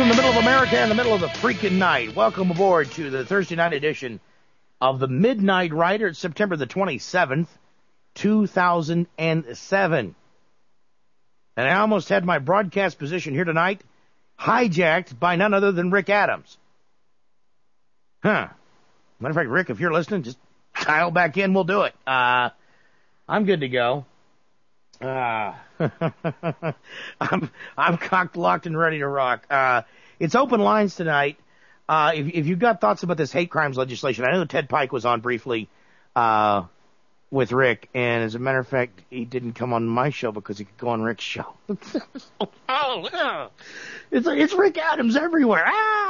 from the middle of America in the middle of the freaking night. Welcome aboard to the Thursday night edition of the Midnight Rider. It's September the 27th, 2007. And I almost had my broadcast position here tonight hijacked by none other than Rick Adams. Matter of fact, Rick, if you're listening, just dial back in. We'll do it. I'm good to go. I'm cocked, locked, and ready to rock. It's open lines tonight. If you've got thoughts about this hate crimes legislation, I know Ted Pike was on briefly with Rick, and as a matter of fact, he didn't come on my show because he could go on Rick's show. It's Rick Adams everywhere.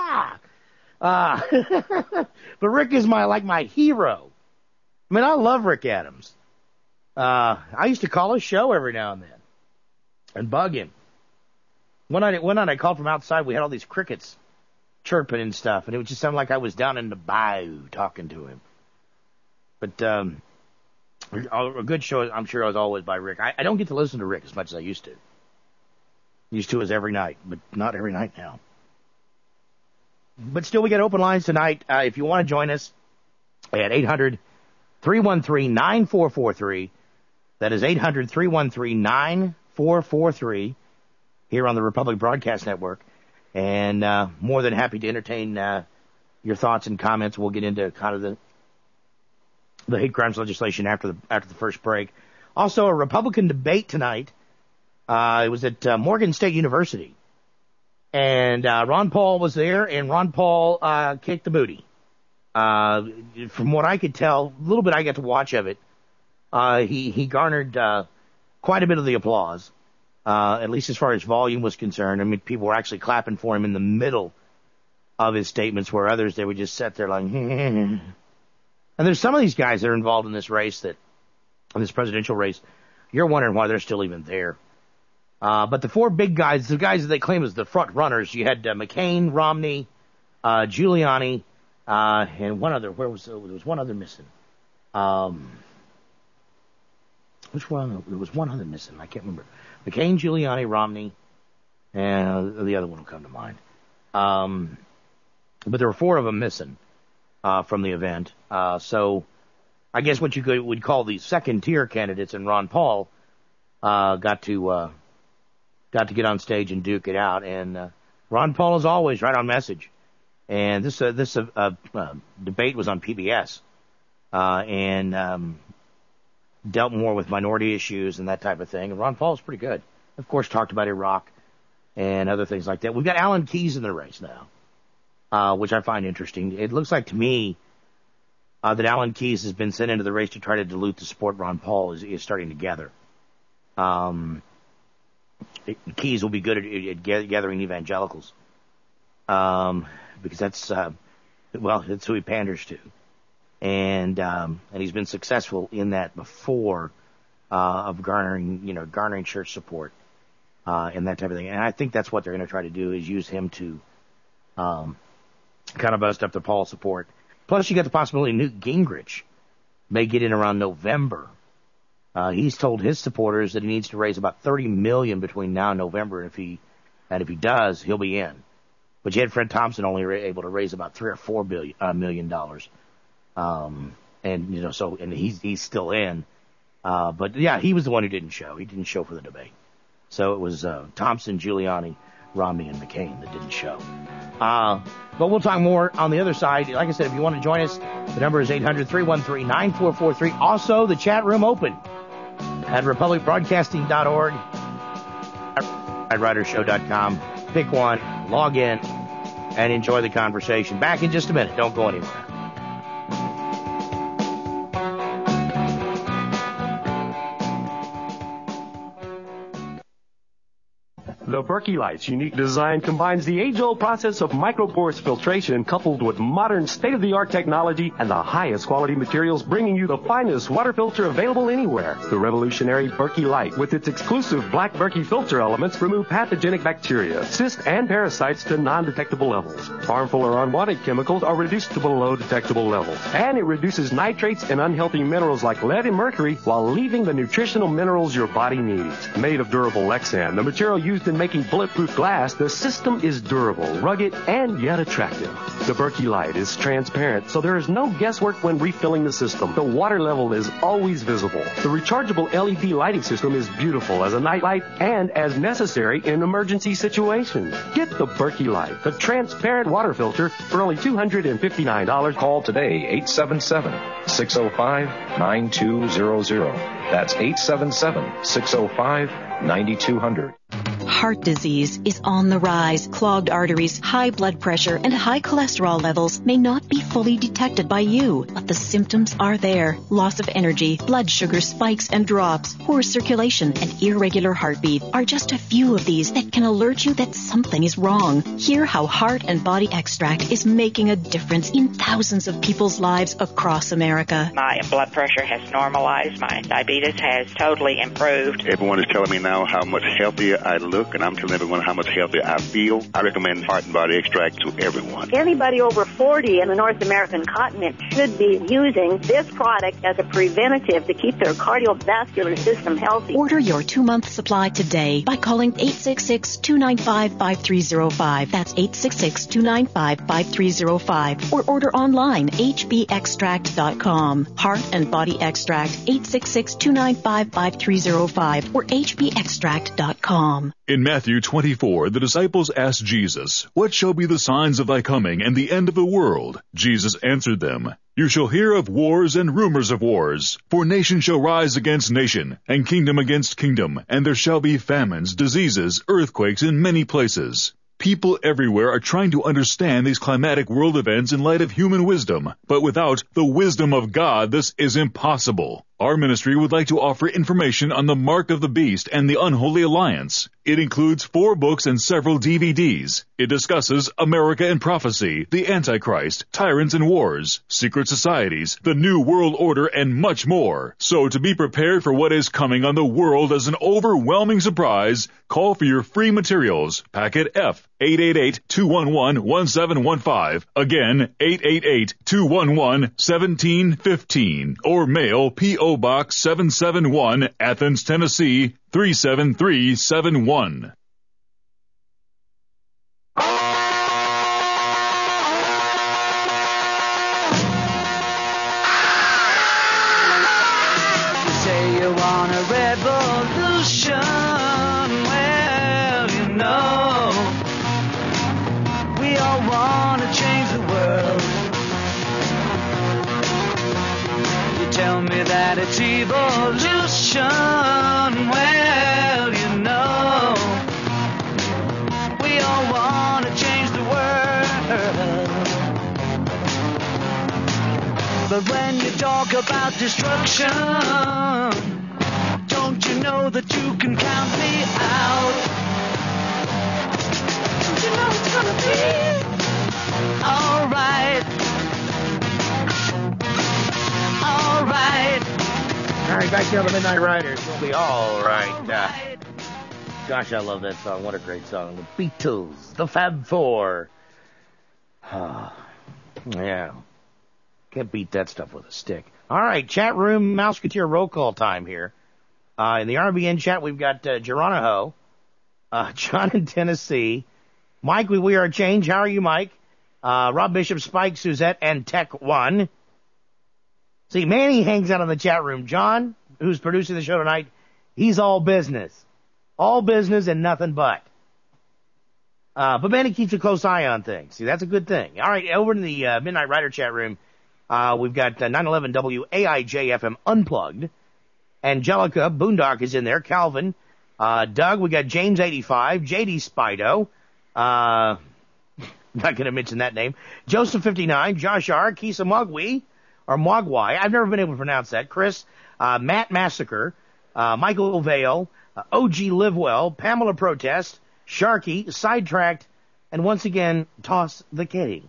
But Rick is my hero. I mean, I love Rick Adams. I used to call his show every now and then and bug him. One night I called from outside. We had all these crickets chirping and stuff, and it would just sound like I was down in the bayou talking to him. But a good show, I'm sure, was always by Rick. I don't get to listen to Rick as much as I used to. Used to as every night, but not every night now. But still, we got open lines tonight. If you want to join us at 800-313-9443. That is 800-313-9443 here on the Republic Broadcast Network. And more than happy to entertain your thoughts and comments. We'll get into kind of the hate crimes legislation after the first break. Also, a Republican debate tonight. It was at Morgan State University. And Ron Paul was there, and Ron Paul kicked the booty. From what I could tell, a little bit I got to watch of it, he garnered quite a bit of the applause, at least as far as volume was concerned. I mean, people were actually clapping for him in the middle of his statements, where others, they would just sit there like, and there's some of these guys that are involved in this race, in this presidential race, you're wondering why they're still even there. But the four big guys, the guys that they claim as the front runners, you had McCain, Romney, Giuliani, and one other. There was one other missing. Which one? There was one other missing. I can't remember. McCain, Giuliani, Romney, and the other one will come to mind. But there were four of them missing from the event. So I guess what you would call the second-tier candidates, and Ron Paul got to get on stage and duke it out. And Ron Paul is always right on message. And this debate was on PBS, and dealt more with minority issues and that type of thing. And Ron Paul is pretty good. Of course, talked about Iraq and other things like that. We've got Alan Keyes in the race now, which I find interesting. It looks like to me that Alan Keyes has been sent into the race to try to dilute the support Ron Paul is starting to gather. Keyes will be good at gathering evangelicals. Because that's who he panders to. And he's been successful in that before, of garnering church support, and that type of thing. And I think that's what they're going to try to do, is use him to, kind of bust up the Paul support. Plus you got the possibility Newt Gingrich may get in around November. He's told his supporters that he needs to raise about $30 million between now and November. And if he does, he'll be in. But you had Fred Thompson only able to raise about $3 or $4 million. And he's still in. But yeah, he was the one who didn't show. He didn't show for the debate. So it was Thompson, Giuliani, Romney, and McCain that didn't show. But we'll talk more on the other side. Like I said, if you want to join us, the number is 800-313-9443. Also, the chat room open at republicbroadcasting.org, ridershow.com. Pick one, log in, and enjoy the conversation. Back in just a minute. Don't go anywhere. The Berkey Light's unique design combines the age-old process of microporous filtration coupled with modern state-of-the-art technology and the highest quality materials, bringing you the finest water filter available anywhere. The revolutionary Berkey Light, with its exclusive black Berkey filter elements, remove pathogenic bacteria, cysts, and parasites to non-detectable levels. Harmful or unwanted chemicals are reduced to below detectable levels. And it reduces nitrates and unhealthy minerals like lead and mercury while leaving the nutritional minerals your body needs. Made of durable Lexan, the material used in in making bulletproof glass, the system is durable, rugged, and yet attractive. The Berkey Light is transparent, so there is no guesswork when refilling the system. The water level is always visible. The rechargeable LED lighting system is beautiful as a night light and as necessary in emergency situations. Get the Berkey Light, the transparent water filter, for only $259. Call today, 877-605-9200. That's 877-605-9200. Heart disease is on the rise. Clogged arteries, high blood pressure, and high cholesterol levels may not be fully detected by you, but the symptoms are there. Loss of energy, blood sugar spikes and drops, poor circulation, and irregular heartbeat are just a few of these that can alert you that something is wrong. Hear how Heart and Body Extract is making a difference in thousands of people's lives across America. My blood pressure has normalized. My diabetes has totally improved. Everyone is telling me now how much healthier I look, and I'm telling everyone how much healthier I feel. I recommend Heart and Body Extract to everyone. Anybody over 40 in the North American continent should be using this product as a preventative to keep their cardiovascular system healthy. Order your 2-month supply today by calling 866-295-5305. That's 866-295-5305. Or order online, hbextract.com. Heart and Body Extract, 866-295-5305 or hbextract.com. In Matthew 24, the disciples asked Jesus, "What shall be the signs of thy coming and the end of the world?" Jesus answered them, "You shall hear of wars and rumors of wars. For nation shall rise against nation, and kingdom against kingdom, and there shall be famines, diseases, earthquakes in many places." People everywhere are trying to understand these climatic world events in light of human wisdom, but without the wisdom of God, this is impossible. Our ministry would like to offer information on the Mark of the Beast and the Unholy Alliance. It includes 4 books and several DVDs. It discusses America and Prophecy, the Antichrist, Tyrants and Wars, Secret Societies, the New World Order, and much more. So to be prepared for what is coming on the world as an overwhelming surprise, call for your free materials. Packet F, 888-211-1715. Again, 888-211-1715. Or mail P.O. Box 771, Athens, Tennessee, 37371. You say you want a revolution. Well, you know, we all want to change the world. You tell me that it's evolution. Well, you know, we all want to change the world. But when you talk about destruction, don't you know that you can count me out? Don't you know it's gonna be alright? Alright. All right, back here on the Midnight Riders. We'll be all right. Gosh, I love that song. What a great song. The Beatles, the Fab Four. Yeah. Can't beat that stuff with a stick. All right, chat room, Mouseketeer roll call time here. In the RBN chat, we've got Geronimo, John in Tennessee, Mike, we are a change. How are you, Mike? Rob Bishop, Spike, Suzette, and Tech One. See, Manny hangs out in the chat room. John, who's producing the show tonight, he's all business. All business and nothing but. But Manny keeps a close eye on things. See, that's a good thing. All right, over in the Midnight Rider chat room, we've got 911 WAIJ-FM Unplugged. Angelica, Boondock is in there. Calvin, Doug, we got James 85, JD Spido, not going to mention that name. Joseph 59, Josh R, Kisa Mogwai, or Mogwai, I've never been able to pronounce that. Chris, Matt Massacre, Michael Vale, OG Livewell, Pamela Protest, Sharky, Sidetracked, and once again, Toss the Kitty.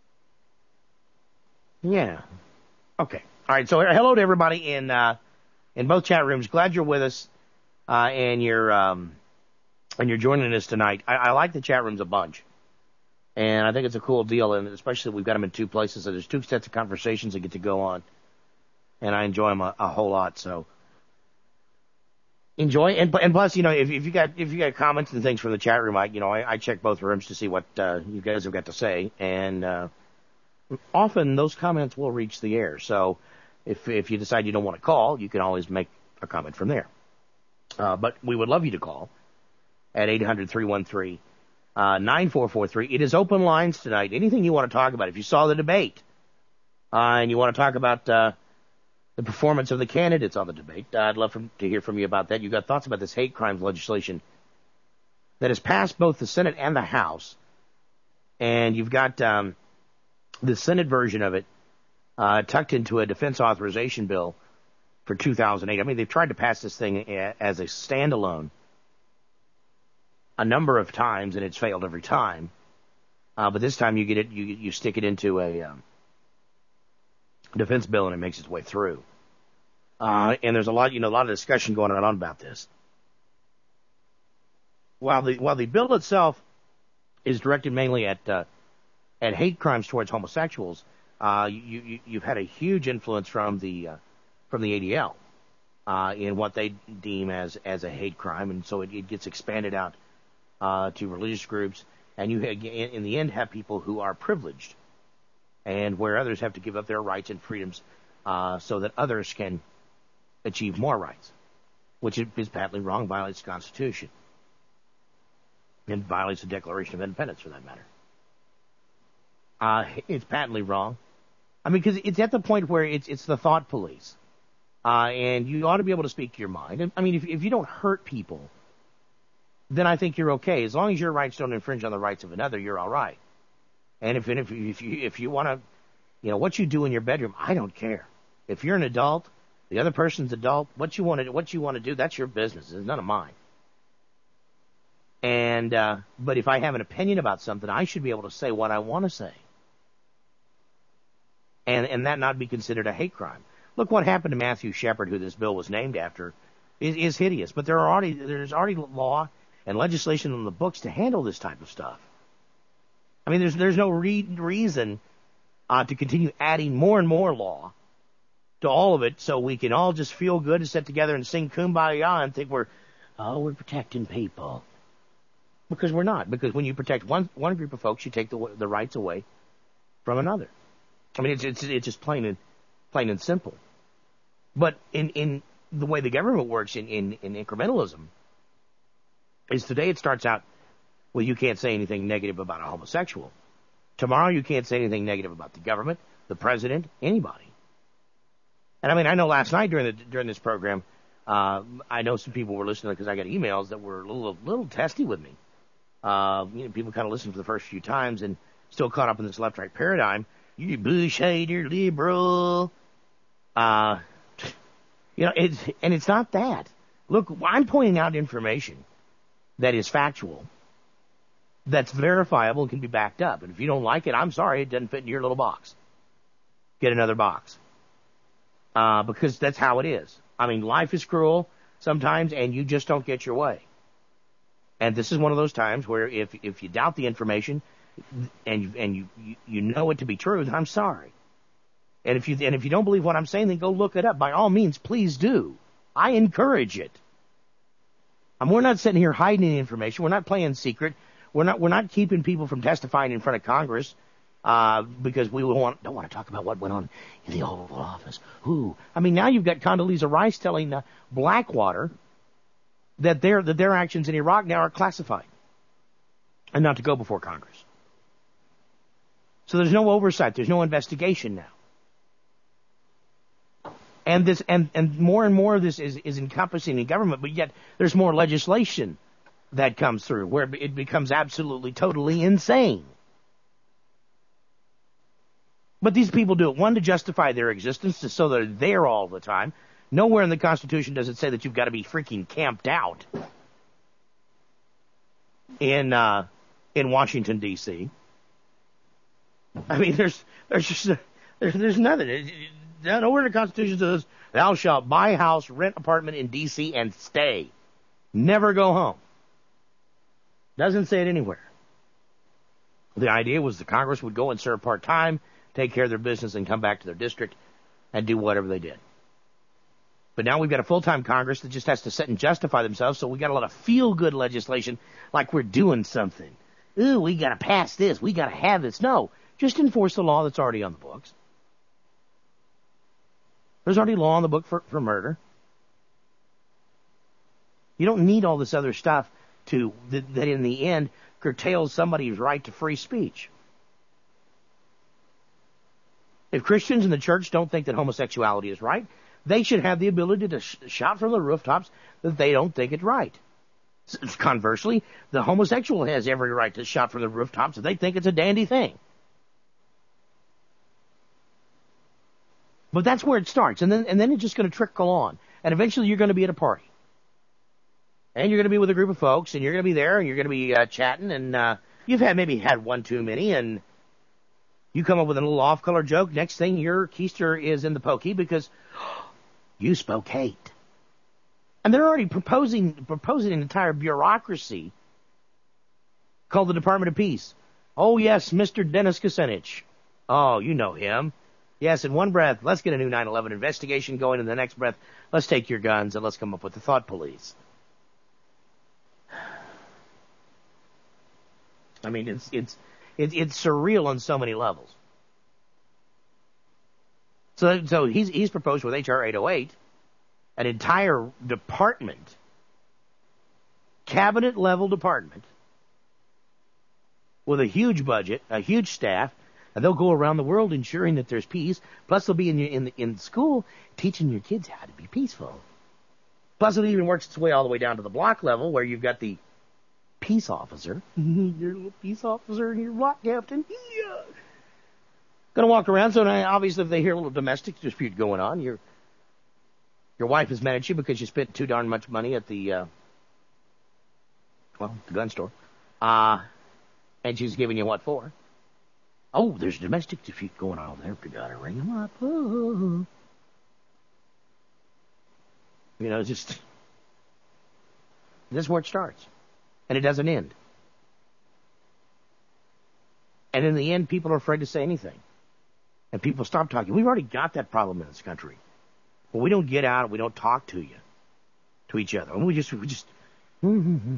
Yeah. Okay. All right. So hello to everybody in both chat rooms. Glad you're with us, and you're joining us tonight. I like the chat rooms a bunch, and I think it's a cool deal, and especially that we've got them in two places. So there's two sets of conversations that get to go on, and I enjoy them a whole lot. So enjoy. And plus, if you got comments and things from the chat room, I check both rooms to see what you guys have got to say, and often those comments will reach the air. So if you decide you don't want to call, you can always make a comment from there. But we would love you to call at 800-313-9443. It is open lines tonight. Anything you want to talk about. If you saw the debate and you want to talk about the performance of the candidates on the debate, I'd love to hear from you about that. You've got thoughts about this hate crimes legislation that has passed both the Senate and the House. And you've got the Senate version of it tucked into a defense authorization bill for 2008. I mean, they've tried to pass this thing as a standalone a number of times, and it's failed every time. But this time you get it, you stick it into a defense bill, and it makes its way through. And there's a lot of discussion going on about this. While the bill itself is directed mainly at hate crimes towards homosexuals, you've had a huge influence from the ADL in what they deem as a hate crime, and so it gets expanded out to religious groups, and you in the end have people who are privileged, and where others have to give up their rights and freedoms so that others can achieve more rights, which is patently wrong, violates the Constitution, and violates the Declaration of Independence for that matter. It's patently wrong. I mean, because it's at the point where it's the thought police. And you ought to be able to speak to your mind. And, I mean, if you don't hurt people, then I think you're okay. As long as your rights don't infringe on the rights of another, you're all right. And if you want to, what you do in your bedroom, I don't care. If you're an adult, the other person's adult, what you want to do, that's your business. It's none of mine. And but if I have an opinion about something, I should be able to say what I want to say. And that not be considered a hate crime. Look what happened to Matthew Shepard, who this bill was named after, is hideous. But there's already law and legislation on the books to handle this type of stuff. I mean, there's no reason to continue adding more and more law to all of it, so we can all just feel good and sit together and sing Kumbaya and think we're protecting people. Because we're not. Because when you protect one group of folks, you take the rights away from another. I mean, it's just plain and simple. But in the way the government works in incrementalism is today it starts out, well, you can't say anything negative about a homosexual. Tomorrow you can't say anything negative about the government, the president, anybody. And I mean, I know last night during this program, I know some people were listening because I got emails that were a little testy with me. People kind of listened for the first few times and still caught up in this left-right paradigm. You bush hater, liberal. It's not that. Look, I'm pointing out information that is factual, that's verifiable and can be backed up. And if you don't like it, I'm sorry, it doesn't fit into your little box. Get another box. Because that's how it is. I mean, life is cruel sometimes, and you just don't get your way. And this is one of those times where if you doubt the information and you know it to be true, then I'm sorry. And if you don't believe what I'm saying, then go look it up. By all means, please do. I encourage it. We're not sitting here hiding any information. We're not playing secret. We're not keeping people from testifying in front of Congress because we don't want to talk about what went on in the Oval Office. Who? I mean, now you've got Condoleezza Rice telling Blackwater that their actions in Iraq now are classified and not to go before Congress. So there's no oversight. There's no investigation now. And this and more of this is encompassing the government, but yet there's more legislation that comes through where it becomes absolutely, totally insane. But these people do it, one, to justify their existence, so they're there all the time. Nowhere in the Constitution does it say that you've got to be freaking camped out in Washington, D.C. I mean, there's nothing. Nowhere in the Constitution says, thou shalt buy house, rent apartment in D.C. and stay. Never go home. Doesn't say it anywhere. The idea was the Congress would go and serve part-time, take care of their business, and come back to their district and do whatever they did. But now we've got a full-time Congress that just has to sit and justify themselves, so we got a lot of feel-good legislation like we're doing something. Ooh, we got to pass this. We got to have this. No, just enforce the law that's already on the books. There's already law on the book for murder. You don't need all this other stuff that in the end curtails somebody's right to free speech. If Christians in the church don't think that homosexuality is right, they should have the ability to shout from the rooftops that they don't think it's right. Conversely, the homosexual has every right to shout from the rooftops if they think it's a dandy thing. But that's where it starts, and then it's just going to trickle on. And eventually you're going to be at a party. And you're going to be with a group of folks, and you're going to be there, and you're going to be chatting, and you've maybe had one too many, and you come up with a little off-color joke. Next thing, your keister is in the pokey because you spoke hate. And they're already proposing an entire bureaucracy called the Department of Peace. Oh, yes, Mr. Dennis Kucinich. Oh, you know him. Yes, in one breath, let's get a new 9/11 investigation going. In the next breath, let's take your guns and let's come up with the thought police. I mean, it's surreal on so many levels. So he's proposed with H.R. 808 an entire department, cabinet-level department, with a huge budget, a huge staff, and they'll go around the world ensuring that there's peace. Plus, they'll be in school teaching your kids how to be peaceful. Plus, it even works its way all the way down to the block level, where you've got the peace officer, your little peace officer, and your block captain. Yeah. Going to walk around. So now, obviously, if they hear a little domestic dispute going on, your wife is mad at you because you spent too darn much money at the gun store, and she's giving you what for? Oh, there's a domestic dispute going on over there. We gotta ring them up. Oh. You know, just this is where it starts, and it doesn't end. And in the end, people are afraid to say anything, and people stop talking. We've already got that problem in this country. But we don't get out. We don't talk to each other. And we just go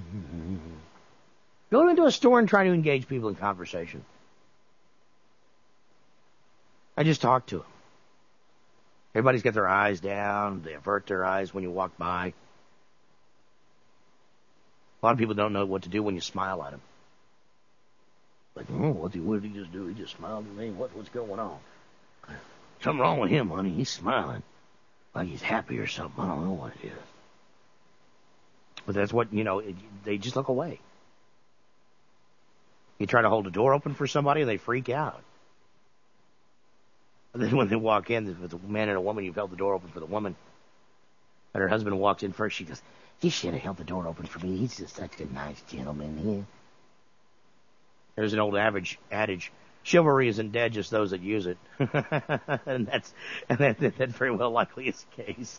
into a store and try to engage people in conversation. I just talk to them. Everybody's got their eyes down. They avert their eyes when you walk by. A lot of people don't know what to do when you smile at them. Like, what did he just do? He just smiled at me. What's going on? Something wrong with him, honey. He's smiling. Like he's happy or something. I don't know what it is. But that's what, they just look away. You try to hold a door open for somebody and they freak out. And then when they walk in, if it's a man and a woman, you've held the door open for the woman. And her husband walks in first. She goes, "You should have held the door open for me. He's just such a nice gentleman here." There's an old adage, chivalry isn't dead, just those that use it. and that very well likely is the case.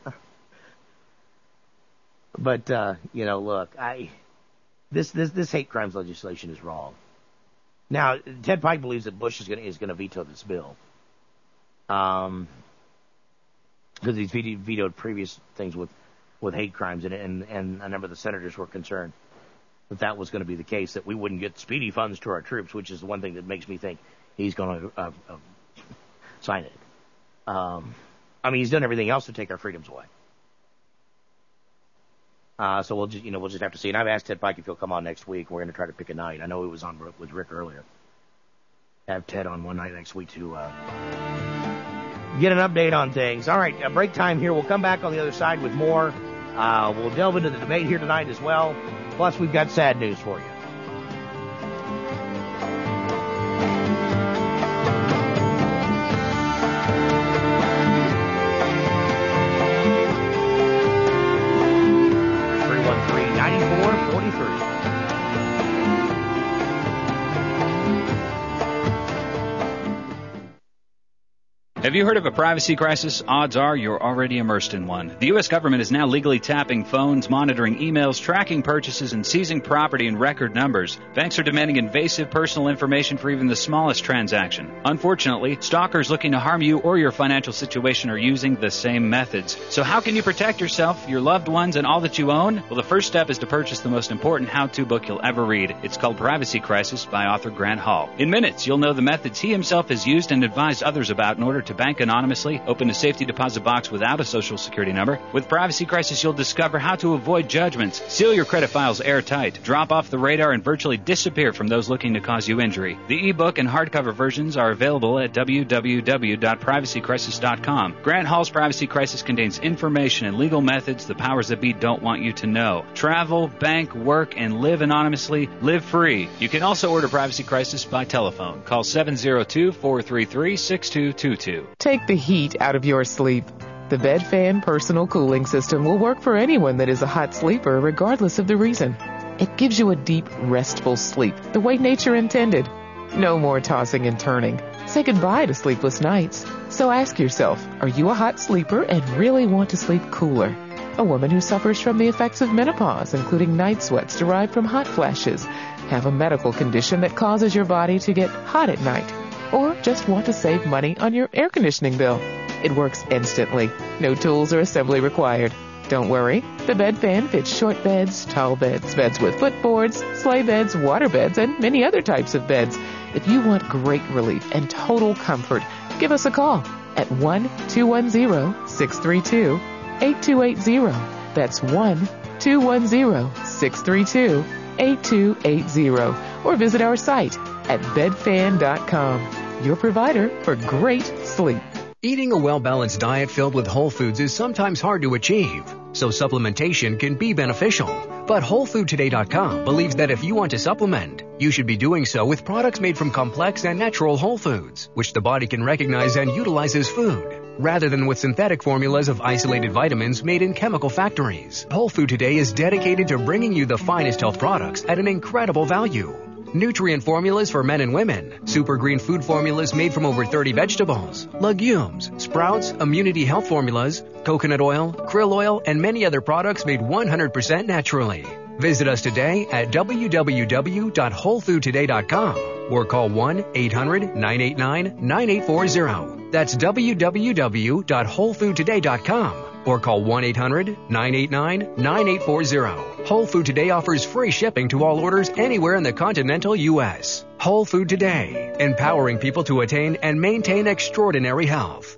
But, look, this hate crimes legislation is wrong. Now, Ted Pike believes that Bush is going to veto this bill. Because he's vetoed previous things with hate crimes, and a number of the senators were concerned that was going to be the case, that we wouldn't get speedy funds to our troops, which is the one thing that makes me think he's going to sign it. He's done everything else to take our freedoms away. So we'll just have to see. And I've asked Ted Pike if he'll come on next week. We're going to try to pick a night. I know he was on with Rick earlier. Have Ted on one night next week to get an update on things. All right, break time here. We'll come back on the other side with more. We'll delve into the debate here tonight as well. Plus, we've got sad news for you. Have you heard of a privacy crisis? Odds are you're already immersed in one. The U.S. government is now legally tapping phones, monitoring emails, tracking purchases, and seizing property in record numbers. Banks are demanding invasive personal information for even the smallest transaction. Unfortunately, stalkers looking to harm you or your financial situation are using the same methods. So how can you protect yourself, your loved ones, and all that you own? Well, the first step is to purchase the most important how-to book you'll ever read. It's called Privacy Crisis by author Grant Hall. In minutes, you'll know the methods he himself has used and advised others about in order to bank anonymously, open a safety deposit box without a social security number. With Privacy Crisis, you'll discover how to avoid judgments, seal your credit files airtight, drop off the radar, and virtually disappear from those looking to cause you injury. The ebook and hardcover versions are available at www.privacycrisis.com. Grant Hall's Privacy Crisis contains information and legal methods the powers that be don't want you to know. Travel, bank, work, and live anonymously. Live free. You can also order Privacy Crisis by telephone. Call 702-433-6222. Take the heat out of your sleep. The Bed Fan Personal Cooling System will work for anyone that is a hot sleeper, regardless of the reason. It gives you a deep, restful sleep, the way nature intended. No more tossing and turning. Say goodbye to sleepless nights. So ask yourself, are you a hot sleeper and really want to sleep cooler? A woman who suffers from the effects of menopause, including night sweats derived from hot flashes, have a medical condition that causes your body to get hot at night, or just want to save money on your air conditioning bill. It works instantly. No tools or assembly required. Don't worry. The Bed Fan fits short beds, tall beds, beds with footboards, sleigh beds, water beds, and many other types of beds. If you want great relief and total comfort, give us a call at 1-210-632-8280. That's 1-210-632-8280. Or visit our site at bedfan.com, your provider for great sleep. Eating a well-balanced diet filled with whole foods is sometimes hard to achieve, so supplementation can be beneficial. But WholeFoodToday.com believes that if you want to supplement, you should be doing so with products made from complex and natural whole foods, which the body can recognize and utilize as food, rather than with synthetic formulas of isolated vitamins made in chemical factories. Whole Food Today is dedicated to bringing you the finest health products at an incredible value. Nutrient formulas for men and women, super green food formulas made from over 30 vegetables, legumes, sprouts, immunity health formulas, coconut oil, krill oil, and many other products made 100% naturally. Visit us today at www.wholefoodtoday.com or call 1-800-989-9840. That's www.wholefoodtoday.com or call 1-800-989-9840. Whole Food Today offers free shipping to all orders anywhere in the continental U.S. Whole Food Today, empowering people to attain and maintain extraordinary health.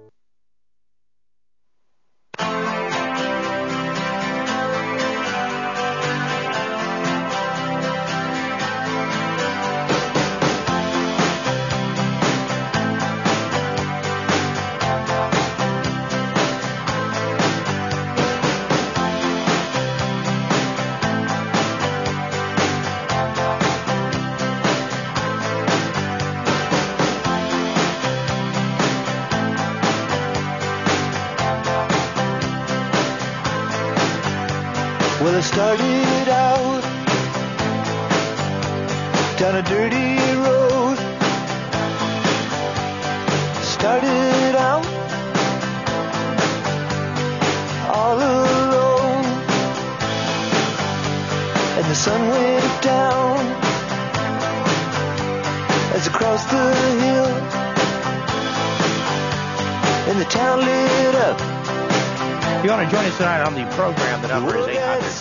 Well, I started out down a dirty road. Started out all alone, and the sun went down as I crossed the hill, and the town lit up. If you want to join us tonight on the program, the number is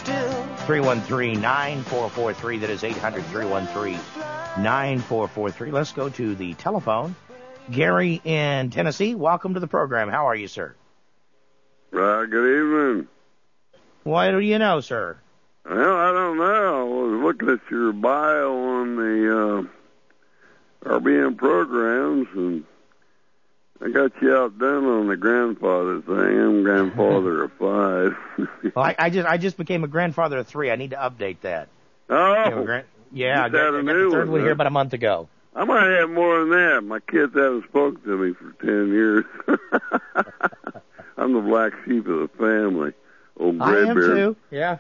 800-313-9443. That is 800-313-9443. Let's go to the telephone. Gary in Tennessee, welcome to the program. How are you, sir? Good evening. What do you know, sir? Well, I don't know. I was looking at your bio on the RBN programs, and I got you outdone on the grandfather thing. I'm grandfather of 5. Well, I just became a grandfather of 3. I need to update that. Oh, yeah, I got the third one here about a month ago. I might have more than that. My kids haven't spoken to me for 10 years. I'm the black sheep of the family. Old Graybeard. I am too. Yeah.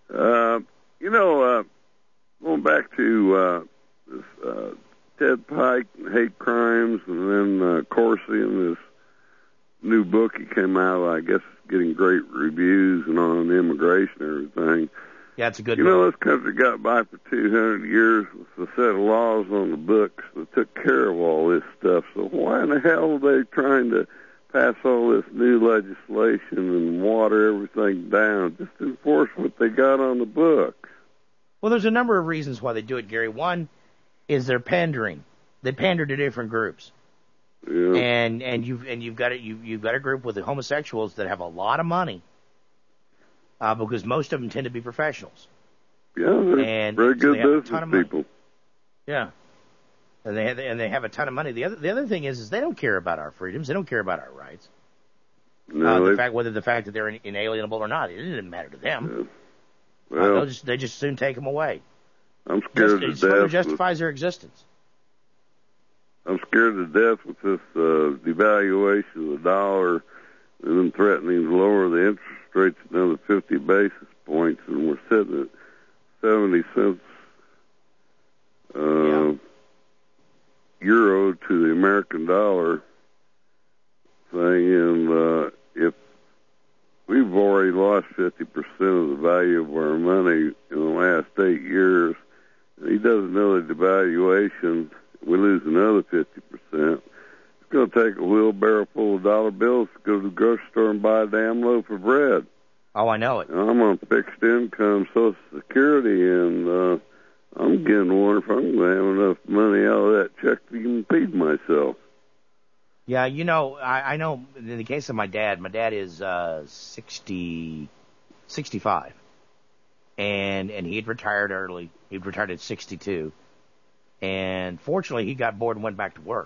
Going back to Ted Pike and hate crimes, and then Corsi and this new book he came out, I guess, getting great reviews and on immigration and everything. Yeah, it's a good You book. know, this country got by for 200 years with a set of laws on the books that took care of all this stuff. So why in the hell are they trying to pass all this new legislation and water everything down? Just enforce what they got on the books. Well, there's a number of reasons why they do it, Gary. One is they're pandering. They pander to different groups. Yeah. And you've got a group with the homosexuals that have a lot of money, because most of them tend to be professionals. Yeah, they're very good business people. Yeah, and they have a ton of money. The other thing is they don't care about our freedoms. They don't care about our rights. No, whether the fact that they're inalienable or not, it doesn't matter to them. Yeah. Well, they just soon take them away. I'm scared to death. It further justifies their existence. I'm scared to death with this devaluation of the dollar and them threatening to lower the interest rates another 50 basis points, and we're sitting at 70 cents euro to the American dollar thing, and if we've already lost 50% of the value of our money in the last 8 years, and he doesn't know the devaluation, we lose another 50%. It's going to take a wheelbarrow full of dollar bills to go to the grocery store and buy a damn loaf of bread. Oh, I know it. I'm on fixed income Social Security, and I'm getting to wonder if I'm going to have enough money out of that check to even feed myself. Yeah, you know, I know in the case of my dad is 65, and he had retired early. He retired at 62, and fortunately he got bored and went back to work.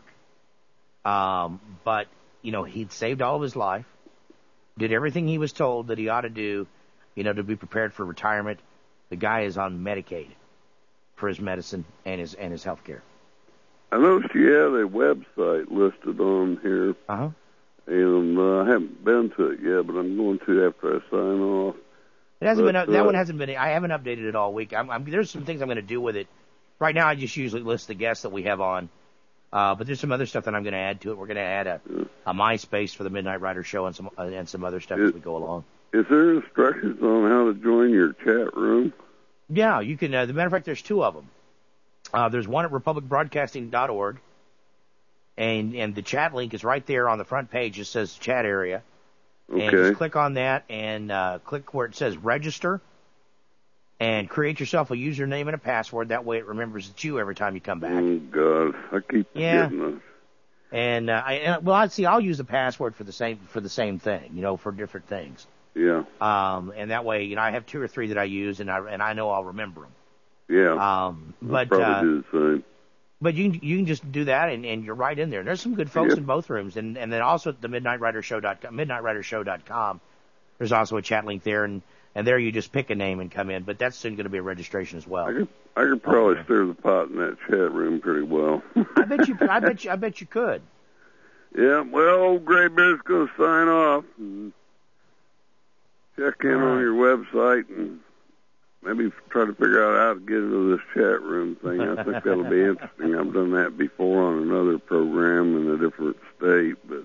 But, you know, he'd saved all of his life, did everything he was told that he ought to do, you know, to be prepared for retirement. The guy is on Medicaid for his medicine and his health care. I noticed you had a website listed on here. Uh-huh. And I haven't been to it yet, but I'm going to after I sign off. It hasn't been. That one hasn't been. I haven't updated it all week. There's some things I'm going to do with it. Right now, I just usually list the guests that we have on. But there's some other stuff that I'm going to add to it. We're going to add a MySpace for the Midnight Rider show and some other stuff as we go along. Is there instructions on how to join your chat room? Yeah, you can. As a matter of fact, there's two of them. There's one at republicbroadcasting.org, and the chat link is right there on the front page. It says chat area. Okay. And just click on that and click where it says register and create yourself a username and a password. That way it remembers it's you every time you come back. Oh, God. I keep forgetting this. And I'll use the password for the same thing, you know, for different things. Yeah. And that way, you know, I have 2 or 3 that I use, and I know I'll remember them. Yeah. But probably do the same. But you can just do that, and you're right in there. And there's some good folks in both rooms, and then also at the midnightridershow.com, there's also a chat link there, and there you just pick a name and come in. But that's soon going to be a registration as well. I could probably stir the pot in that chat room pretty well. I bet you could. Yeah. Well, old Graybeard's going to sign off and check in on your website and maybe try to figure out how to get into this chat room thing. I think that'll be interesting. I've done that before on another program in a different state, but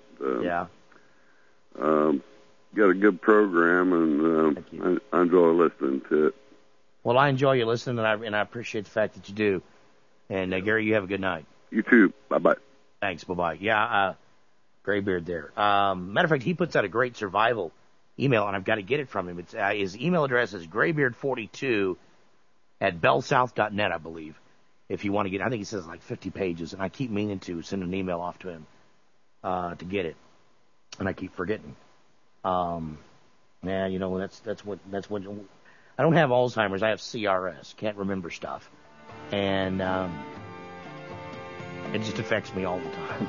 got a good program, and I enjoy listening to it. Well, I enjoy you listening, and I appreciate the fact that you do. And Gary, you have a good night. You too. Bye-bye. Thanks. Bye-bye. Yeah, Graybeard there. Matter of fact, he puts out a great survival email, and I've got to get it from him. It's his email address is graybeard42@bellsouth.net, I believe. If you want to get, I think he says like 50 pages, and I keep meaning to send an email off to him to get it, and I keep forgetting. Yeah, you know, that's what I don't have Alzheimer's. I have CRS. Can't remember stuff, and it just affects me all the time.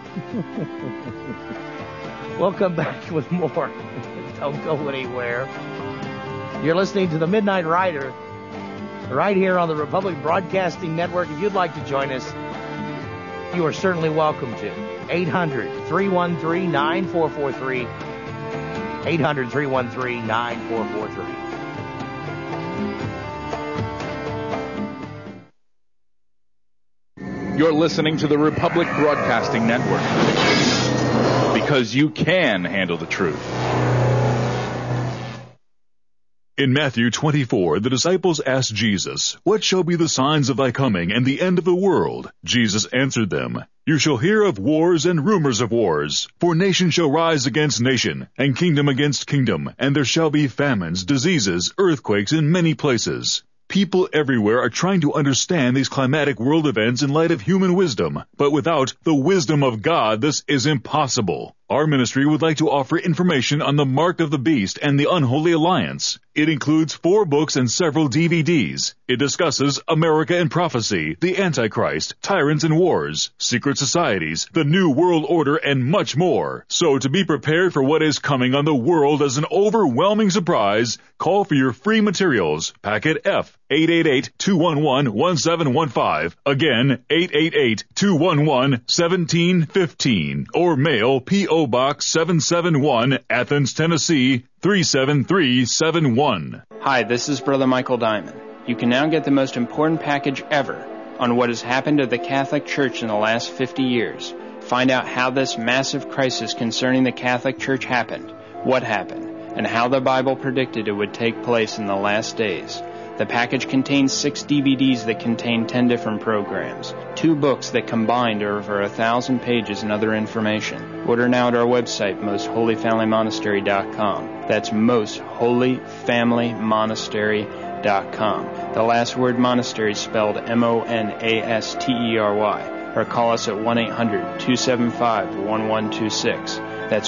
We'll come back with more. Don't go anywhere. You're listening to the Midnight Rider right here on the Republic Broadcasting Network. If you'd like to join us, you are certainly welcome to. 800-313-9443. 800-313-9443. You're listening to the Republic Broadcasting Network. because you can handle the truth. In Matthew 24, the disciples asked Jesus, "What shall be the signs of thy coming and the end of the world?" Jesus answered them, "You shall hear of wars and rumors of wars. For nation shall rise against nation, and kingdom against kingdom, and there shall be famines, diseases, earthquakes in many places." People everywhere are trying to understand these climatic world events in light of human wisdom, but without the wisdom of God, this is impossible. Our ministry would like to offer information on the Mark of the Beast and the Unholy Alliance. It includes 4 books and several DVDs. It discusses America and Prophecy, the Antichrist, Tyrants and Wars, Secret Societies, the New World Order, and much more. So to be prepared for what is coming on the world as an overwhelming surprise, call for your free materials. Packet F, 888-211-1715. Again, 888-211-1715. Or mail P.O. Box 771, Athens, Tennessee, 37371. Hi, this is Brother Michael Diamond. You can now get the most important package ever on what has happened to the Catholic Church in the last 50 years. Find out how this massive crisis concerning the Catholic Church happened, what happened, and how the Bible predicted it would take place in the last days. The package contains 6 DVDs that contain 10 different programs, 2 books that combined are over 1,000 pages and other information. Order now at our website, mostholyfamilymonastery.com. That's mostholyfamilymonastery.com. The last word monastery is spelled M-O-N-A-S-T-E-R-Y. Or call us at 1-800-275-1126. That's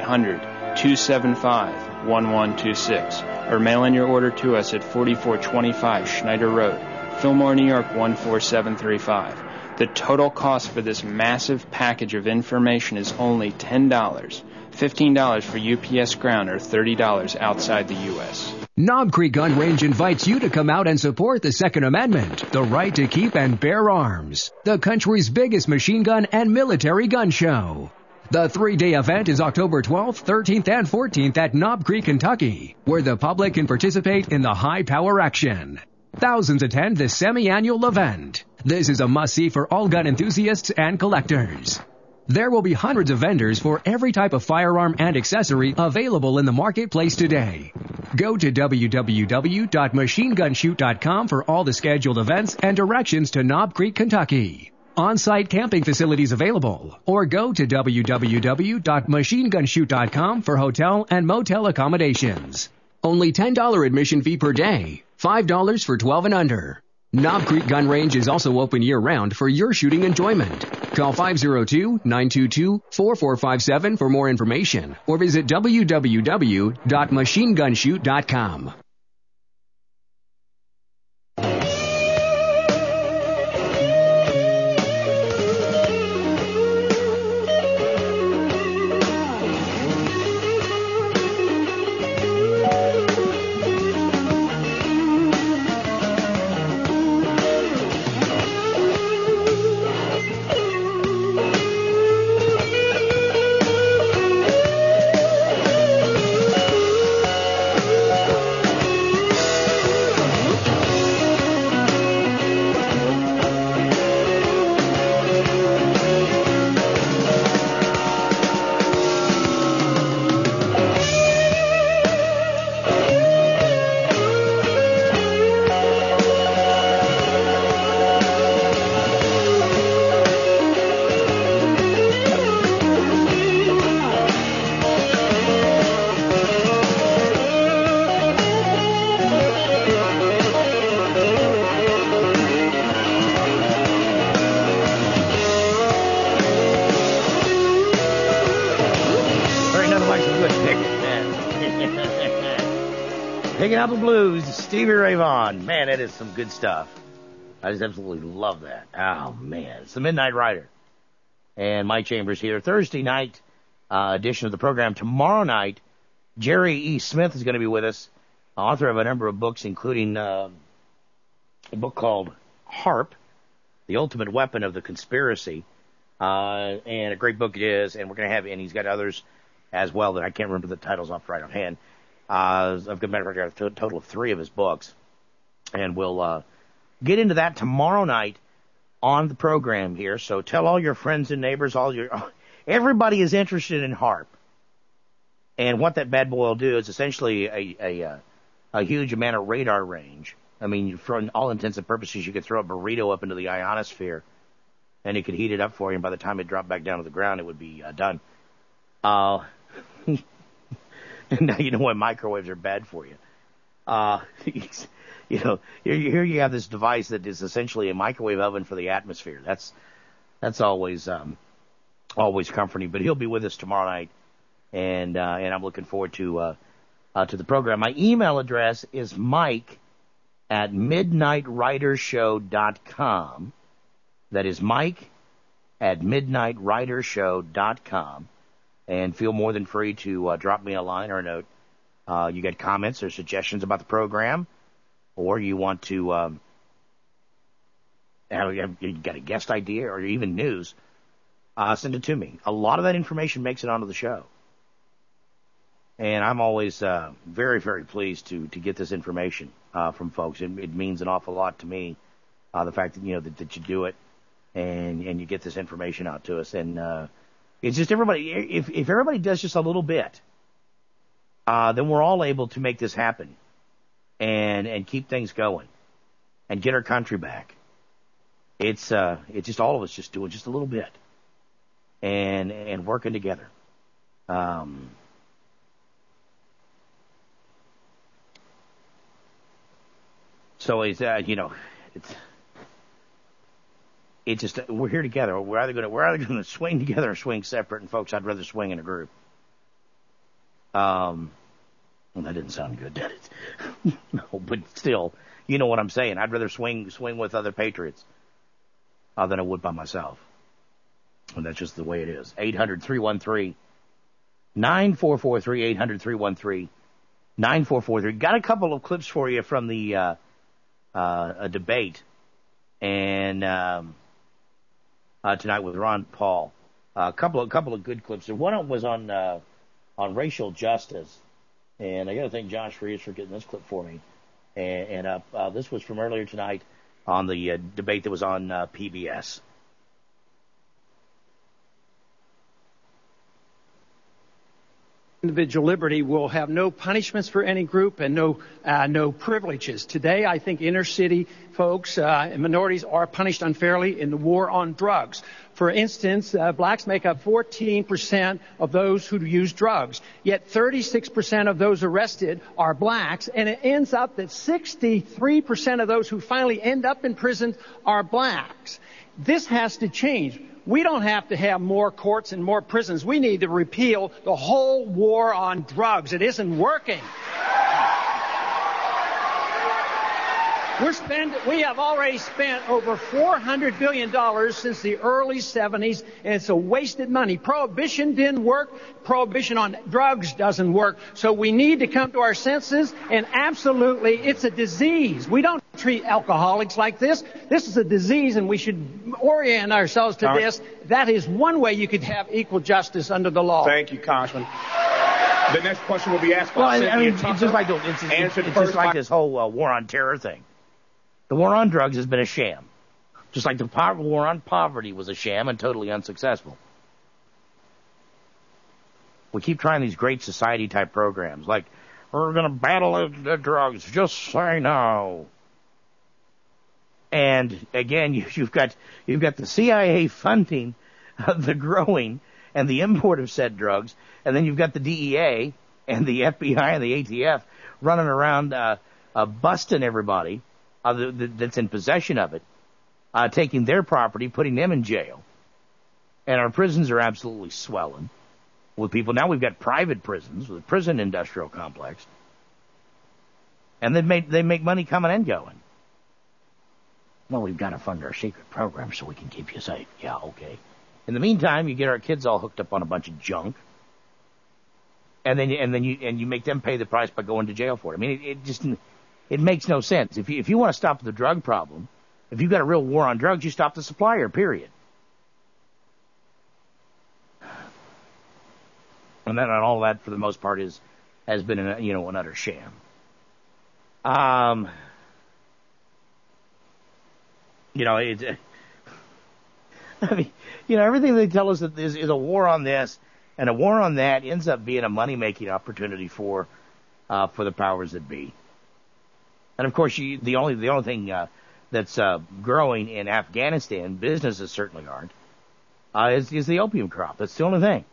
1-800-275-1126. Or mail in your order to us at 4425 Schneider Road, Fillmore, New York 14735. The total cost for this massive package of information is only $10, $15 for UPS Ground, or $30 outside the U.S. Knob Creek Gun Range invites you to come out and support the Second Amendment, the right to keep and bear arms, the country's biggest machine gun and military gun show. The 3-day event is October 12th, 13th, and 14th at Knob Creek, Kentucky, where the public can participate in the high-power action. Thousands attend this semi-annual event. This is a must-see for all gun enthusiasts and collectors. There will be hundreds of vendors for every type of firearm and accessory available in the marketplace today. Go to www.machinegunshoot.com for all the scheduled events and directions to Knob Creek, Kentucky. On-site camping facilities available, or go to www.machinegunshoot.com for hotel and motel accommodations. Only $10 admission fee per day, $5 for 12 and under. Knob Creek Gun Range is also open year-round for your shooting enjoyment. Call 502-922-4457 for more information, or visit www.machinegunshoot.com. Picking Up the Blues, Stevie Ray Vaughan. Man, that is some good stuff. I just absolutely love that. Oh, man. It's the Midnight Rider. And Mike Chambers here. Thursday night edition of the program. Tomorrow night, Jerry E. Smith is going to be with us, author of a number of books, including a book called Harp, The Ultimate Weapon of the Conspiracy. And a great book it is. And we're going to have, and he's got others as well that I can't remember the titles off right offhand. I've got a total of 3 of his books. And we'll get into that tomorrow night on the program here. So tell all your friends and neighbors, everybody is interested in HAARP. And what that bad boy will do is essentially a huge amount of radar range. I mean, for all intents and purposes, you could throw a burrito up into the ionosphere, and it could heat it up for you, and by the time it dropped back down to the ground, it would be done. And now you know why microwaves are bad for you. You know, here you have this device that is essentially a microwave oven for the atmosphere. That's always comforting. But he'll be with us tomorrow night, and I'm looking forward to the program. My email address is mike@midnightridershow.com. That is mike@midnightridershow.com. And feel more than free to drop me a line or a note. You got comments or suggestions about the program, or you want to you got a guest idea or even news, send it to me. A lot of that information makes it onto the show. And I'm always very, very pleased to get this information from folks. It means an awful lot to me, the fact that that you do it and you get this information out to us. And it's just everybody. If everybody does just a little bit, then we're all able to make this happen and keep things going and get our country back. It's just all of us just doing just a little bit and working together. So it's just we're here together. We're either going to swing together or swing separate. And folks, I'd rather swing in a group. Well, that didn't sound good, did it? No, but still, you know what I'm saying. I'd rather swing with other patriots than I would by myself. And that's just the way it is. 800-313-9443. 800-313-9443. Got a couple of clips for you from the a debate and tonight with Ron Paul. A couple of good clips. One was on racial justice, and I got to thank Josh Reeves for getting this clip for me. And this was from earlier tonight on the debate that was on PBS. Individual liberty will have no punishments for any group and no privileges. Today, I think inner city folks and minorities are punished unfairly in the war on drugs. For instance, blacks make up 14% of those who use drugs, yet 36% of those arrested are blacks, and it ends up that 63% of those who finally end up in prison are blacks. This has to change. We don't have to have more courts and more prisons. We need to repeal the whole war on drugs. It isn't working. We have already spent over $400 billion since the early 70s, and it's a wasted money. Prohibition didn't work. Prohibition on drugs doesn't work. So we need to come to our senses, and absolutely, it's a disease. We don't treat alcoholics like this. This is a disease, and we should orient ourselves to this. That is one way you could have equal justice under the law. Thank you, Congressman. The next question will be asked by it's just like this whole war on terror thing. The war on drugs has been a sham. Just like the war on poverty was a sham and totally unsuccessful. We keep trying these great society type programs like, we're going to battle the drugs, just say no. And again, you've got the CIA funding the growing and the import of said drugs, and then you've got the DEA and the FBI and the ATF running around busting everybody that's in possession of it, taking their property, putting them in jail. And our prisons are absolutely swelling with people. Now we've got private prisons, with a prison industrial complex. And they make money coming and going. Well, we've got to fund our secret program so we can keep you safe. Yeah, okay. In the meantime, you get our kids all hooked up on a bunch of junk. And then you make them pay the price by going to jail for it. I mean, it makes no sense. If you want to stop the drug problem, if you've got a real war on drugs, you stop the supplier, period. And then all that, for the most part, has been an utter sham. I mean, everything they tell us that is a war on this and a war on that ends up being a money-making opportunity for the powers that be. And of course, the only thing that's growing in Afghanistan, businesses certainly aren't, is the opium crop. That's the only thing.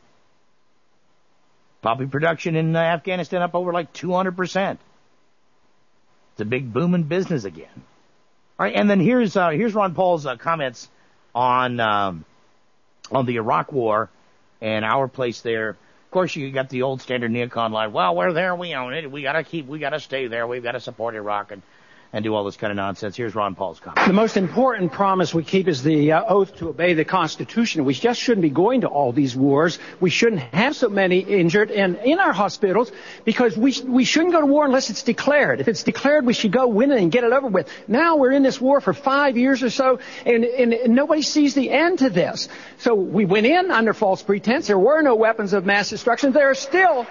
Poppy production in Afghanistan up over like 200%. It's a big booming business again. All right, and then here's Ron Paul's comments on the Iraq War and our place there. Of course, you got the old standard neocon line. Well, we're there, we own it. We gotta stay there. We've got to support Iraq and do all this kind of nonsense. Here's Ron Paul's comment. The most important promise we keep is the oath to obey the Constitution. We just shouldn't be going to all these wars. We shouldn't have so many injured in our hospitals because we shouldn't go to war unless it's declared. If it's declared, we should go win it and get it over with. Now we're in this war for 5 years or so, and nobody sees the end to this. So we went in under false pretense. There were no weapons of mass destruction. There are still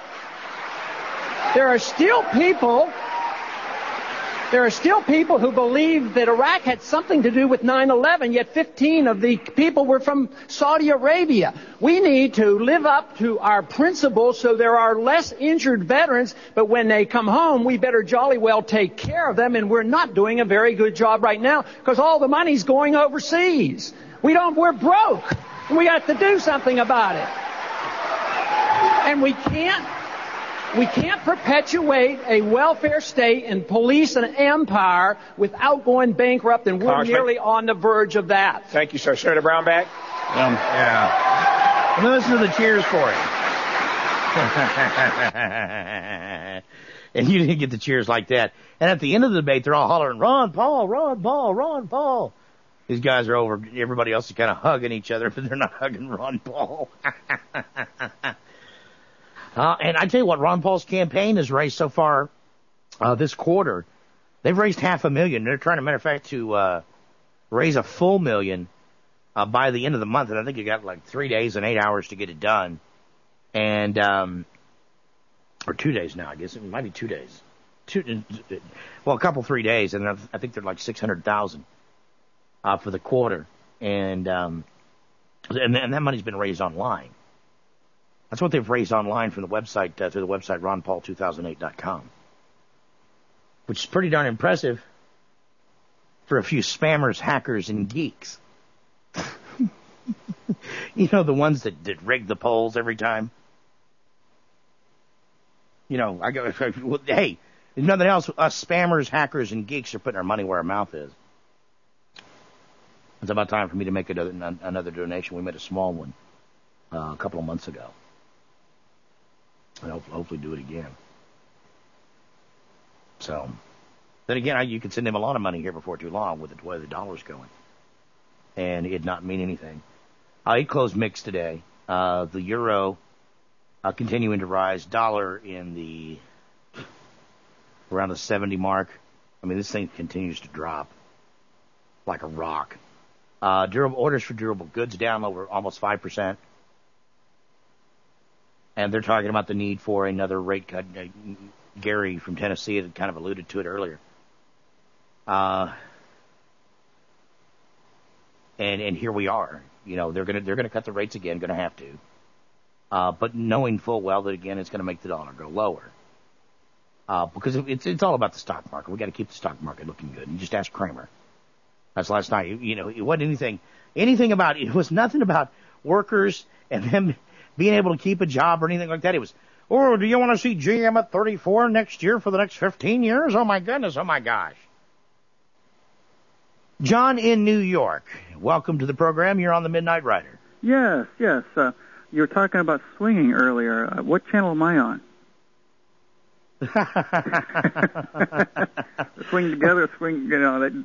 people who believe that Iraq had something to do with 9/11, yet 15 of the people were from Saudi Arabia. We need to live up to our principles so there are less injured veterans, but when they come home, we better jolly well take care of them, and we're not doing a very good job right now because all the money's going overseas. We're broke, and we have to do something about it. And we can't perpetuate a welfare state and police an empire without going bankrupt, and we're nearly on the verge of that. Thank you, sir. Senator Brownback? Yeah. Listen to the cheers for it. And you didn't get the cheers like that. And at the end of the debate, they're all hollering, Ron Paul, Ron Paul, Ron Paul. These guys are over. Everybody else is kind of hugging each other, but they're not hugging Ron Paul. And I tell you what, Ron Paul's campaign has raised so far this quarter. They've raised $500,000. They're trying, matter of fact, to raise a full $1 million by the end of the month. And I think you got like 3 days and 8 hours to get it done. And or 2 days now, I guess. It might be 2 days. A couple, 3 days. And I think they're like $600,000 for the quarter. And that money's been raised online. That's what they've raised online from the website, through the website ronpaul2008.com. Which is pretty darn impressive for a few spammers, hackers, and geeks. The ones that rig the polls every time. Hey, if nothing else, us spammers, hackers, and geeks are putting our money where our mouth is. It's about time for me to make another donation. We made a small one a couple of months ago. And hopefully do it again. So, then again, you could send him a lot of money here before too long with the way the dollar's going. And it'd not mean anything. It closed mixed today. The euro continuing to rise. Dollar in around the 70 mark. I mean, this thing continues to drop like a rock. Orders for durable goods down over almost 5%. And they're talking about the need for another rate cut. Gary from Tennessee had kind of alluded to it earlier. And here we are. They're gonna cut the rates again. Going to have to. But knowing full well that again it's going to make the dollar go lower. Because it's all about the stock market. We got to keep the stock market looking good. You just ask Kramer. That's last night. It wasn't anything about. It was nothing about workers and them being able to keep a job or anything like that. It was, do you want to see GM at 34 next year for the next 15 years? Oh, my goodness. Oh, my gosh. John in New York, welcome to the program. You're on the Midnight Rider. Yes. You were talking about swinging earlier. What channel am I on? Swing together, swing, the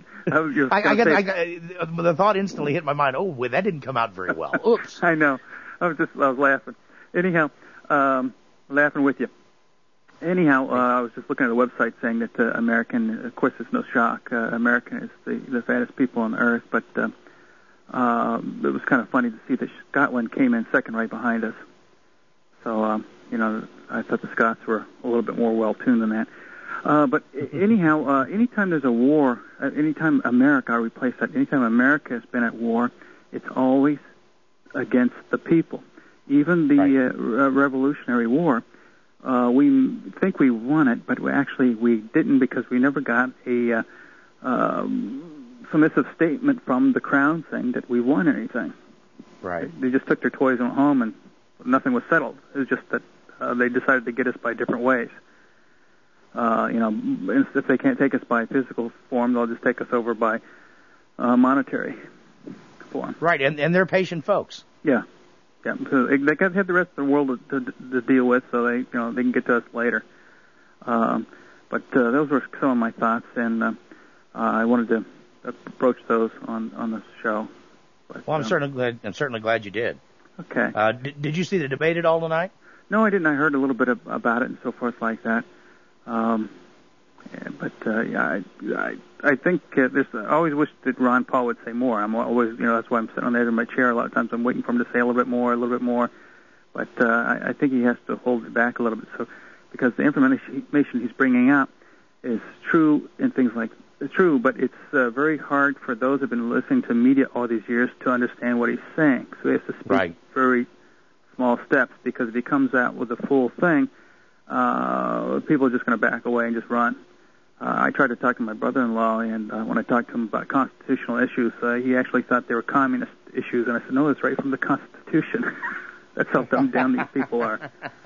thought instantly hit my mind. Oh, that didn't come out very well. Oops. I know. I was laughing. Anyhow, laughing with you. Anyhow, I was just looking at the website saying that American, of course, it's no shock. American is the fattest people on earth, but it was kind of funny to see that Scotland came in second right behind us. So, I thought the Scots were a little bit more well-tuned than that. But anyhow, anytime there's a war, anytime America has been at war, it's always against the people. Even the Revolutionary War, we think we won it, but we didn't, because we never got a submissive statement from the Crown saying that we won anything. Right. They just took their toys and went home, and nothing was settled. It was just that they decided to get us by different ways. If they can't take us by physical form, they'll just take us over by monetary form. Right, and they're patient folks. Yeah. So they got to have the rest of the world to deal with, so they can get to us later. But those were some of my thoughts, and I wanted to approach those on this show. But, well, I'm certainly glad you did. Okay. Did you see the debate at all tonight? No, I didn't. I heard a little bit about it and so forth like that. I think I always wish that Ron Paul would say more. I'm always, that's why I'm sitting on the edge of my chair. A lot of times I'm waiting for him to say a little bit more. But I think he has to hold it back a little bit, because the information he's bringing out is true and things like true, but it's very hard for those who've been listening to media all these years to understand what he's saying. So he has to speak very small steps, because if he comes out with the full thing, people are just going to back away and just run. I tried to talk to my brother-in-law, and when I talked to him about constitutional issues, he actually thought they were communist issues, and I said, no, it's right from the Constitution. That's how dumbed down these people are.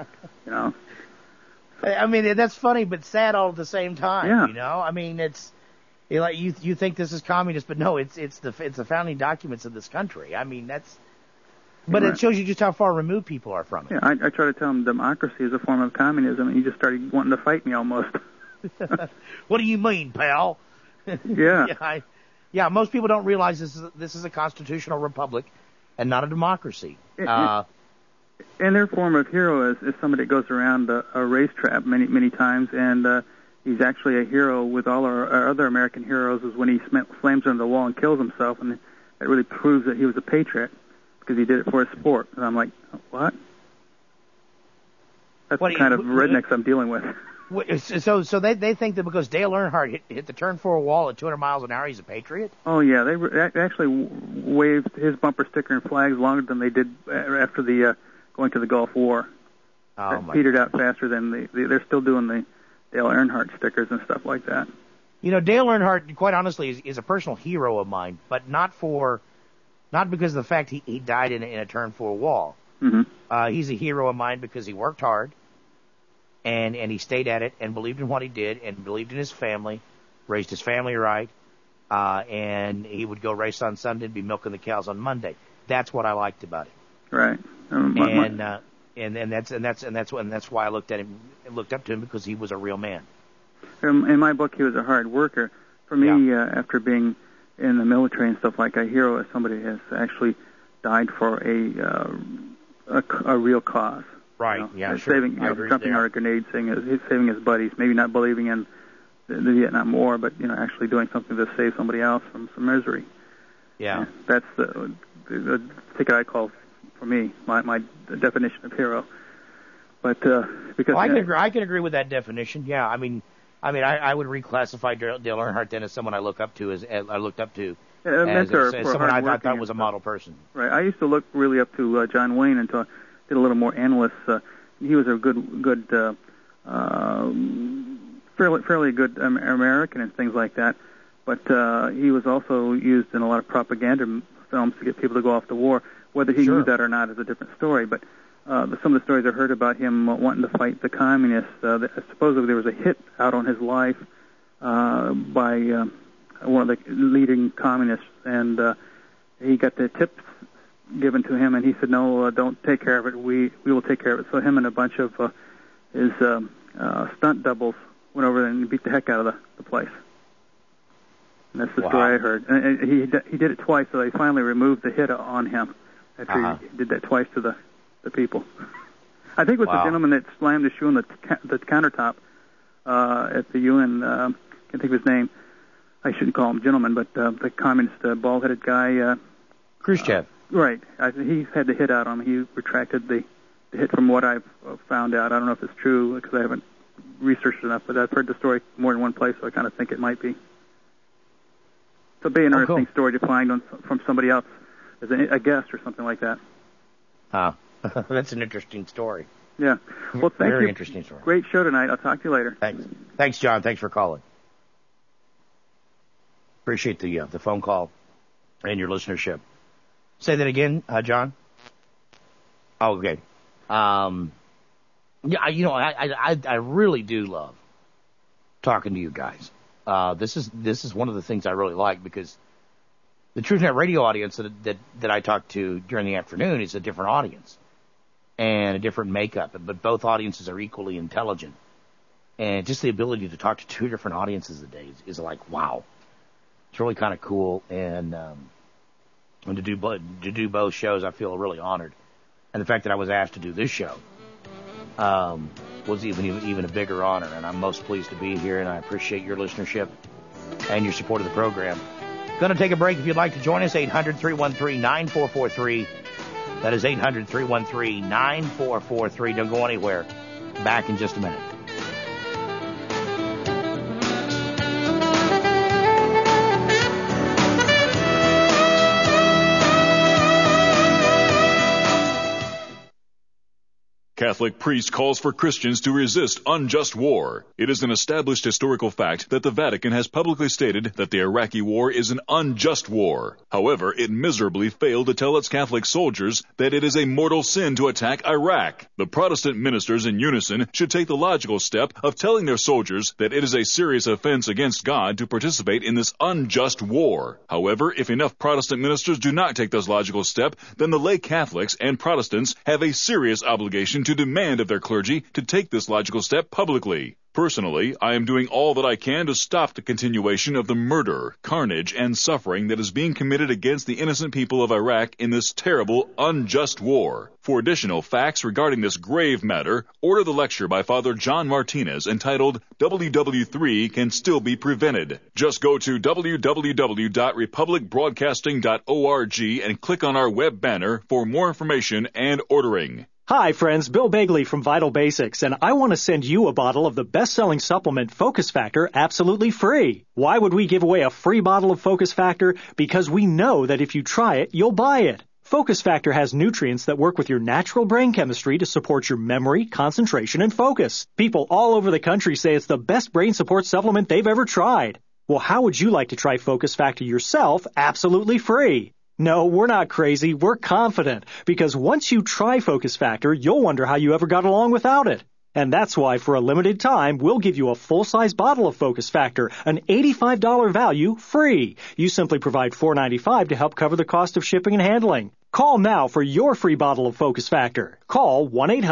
I mean, that's funny but sad all at the same time. Yeah. I mean, it's like you think this is communist, but no, it's the founding documents of this country. I mean, but it shows you just how far removed people are from it. Yeah, I try to tell him democracy is a form of communism, and he just started wanting to fight me almost. What do you mean, pal? Yeah. Most people don't realize this is a constitutional republic and not a democracy. And their form of hero is somebody that goes around a race trap many times, and he's actually a hero with all our other American heroes is when he slams into the wall and kills himself, and that really proves that he was a patriot, because he did it for a sport. And I'm like, what? That's the kind of rednecks I'm dealing with. So they think that because Dale Earnhardt hit the turn 4 wall at 200 miles an hour, he's a patriot? Oh, yeah. They actually waved his bumper sticker and flags longer than they did after the going to the Gulf War. Oh, my petered out faster than they're still doing the Dale Earnhardt stickers and stuff like that. Dale Earnhardt, quite honestly, is a personal hero of mine, but not because of the fact he died in a turn 4 wall. Mm-hmm. He's a hero of mine because he worked hard, and he stayed at it, and believed in what he did, and believed in his family, raised his family right, and he would go race on Sunday and be milking the cows on Monday. That's what I liked about it. Right. And that's why I looked up to him, because he was a real man. In my book, he was a hard worker. For me, after being in the military and stuff, like a hero is somebody who has actually died for a real cause. Right. Sure. Saving, jumping out of a grenade, saving his buddies, maybe not believing in the Vietnam War, but actually doing something to save somebody else from some misery. Yeah. That's the ticket I call, for me, my definition of hero. But because I can agree with that definition. Yeah, I mean, I would reclassify Dale Earnhardt then as someone I looked up to as someone I thought was a model person. Right. I used to look really up to John Wayne until I did a little more analysis. He was a good, fairly good American and things like that. But he was also used in a lot of propaganda films to get people to go off the war. Whether he knew that or not is a different story. But some of the stories I heard about him wanting to fight the communists, supposedly there was a hit out on his life by one of the leading communists, and he got the tips given to him, and he said, no, don't take care of it. We will take care of it. So him and a bunch of his stunt doubles went over there and beat the heck out of the place. And that's the story I heard. And he did it twice, so they finally removed the hit on him after he did that twice to the people. I think it was the gentleman that slammed his shoe on the countertop at the UN. Can't think of his name. I shouldn't call him gentleman, but the communist bald-headed guy. Khrushchev. Right. He had the hit out on him. He retracted the hit from what I've found out. I don't know if it's true because I haven't researched enough, but I've heard the story more than one place, so I kind of think it might be. So it'd be an interesting story to find from somebody else as a guest or something like that. That's an interesting story. Yeah. Well, thank you. Very interesting story. Great show tonight. I'll talk to you later. Thanks, John. Thanks for calling. Appreciate the phone call and your listenership. Say that again, John. Oh, okay. Yeah, I really do love talking to you guys. This is one of the things I really like, because the TruthNet radio audience that I talk to during the afternoon is a different audience and a different makeup, but both audiences are equally intelligent. And just the ability to talk to two different audiences a day is like, wow. It's really kind of cool. And to do both shows, I feel really honored. And the fact that I was asked to do this show was even a bigger honor. And I'm most pleased to be here, and I appreciate your listenership and your support of the program. Going to take a break. If you'd like to join us, 800-313-9443. That is 800-313-9443. Don't go anywhere. Back in just a minute. Catholic priest calls for Christians to resist unjust war. It is an established historical fact that the Vatican has publicly stated that the Iraqi war is an unjust war. However, it miserably failed to tell its Catholic soldiers that it is a mortal sin to attack Iraq. The Protestant ministers in unison should take the logical step of telling their soldiers that it is a serious offense against God to participate in this unjust war. However, if enough Protestant ministers do not take this logical step, then the lay Catholics and Protestants have a serious obligation to demand of their clergy to take this logical step publicly. Personally, I am doing all that I can to stop the continuation of the murder, carnage, and suffering that is being committed against the innocent people of Iraq in this terrible, unjust war. For additional facts regarding this grave matter, order the lecture by Father John Martinez entitled WW3 Can Still Be Prevented. Just go to www.republicbroadcasting.org and click on our web banner for more information and ordering. Hi friends, Bill Bagley from Vital Basics, and I want to send you a bottle of the best-selling supplement Focus Factor absolutely free. Why would we give away a free bottle of Focus Factor? Because we know that if you try it, you'll buy it. Focus Factor has nutrients that work with your natural brain chemistry to support your memory, concentration, and focus. People all over the country say it's the best brain support supplement they've ever tried. Well, how would you like to try Focus Factor yourself absolutely free? No, we're not crazy. We're confident. Because once you try Focus Factor, you'll wonder how you ever got along without it. And that's why, for a limited time, we'll give you a full-size bottle of Focus Factor, an $85 value, free. You simply provide $4.95 to help cover the cost of shipping and handling. Call now for your free bottle of Focus Factor. Call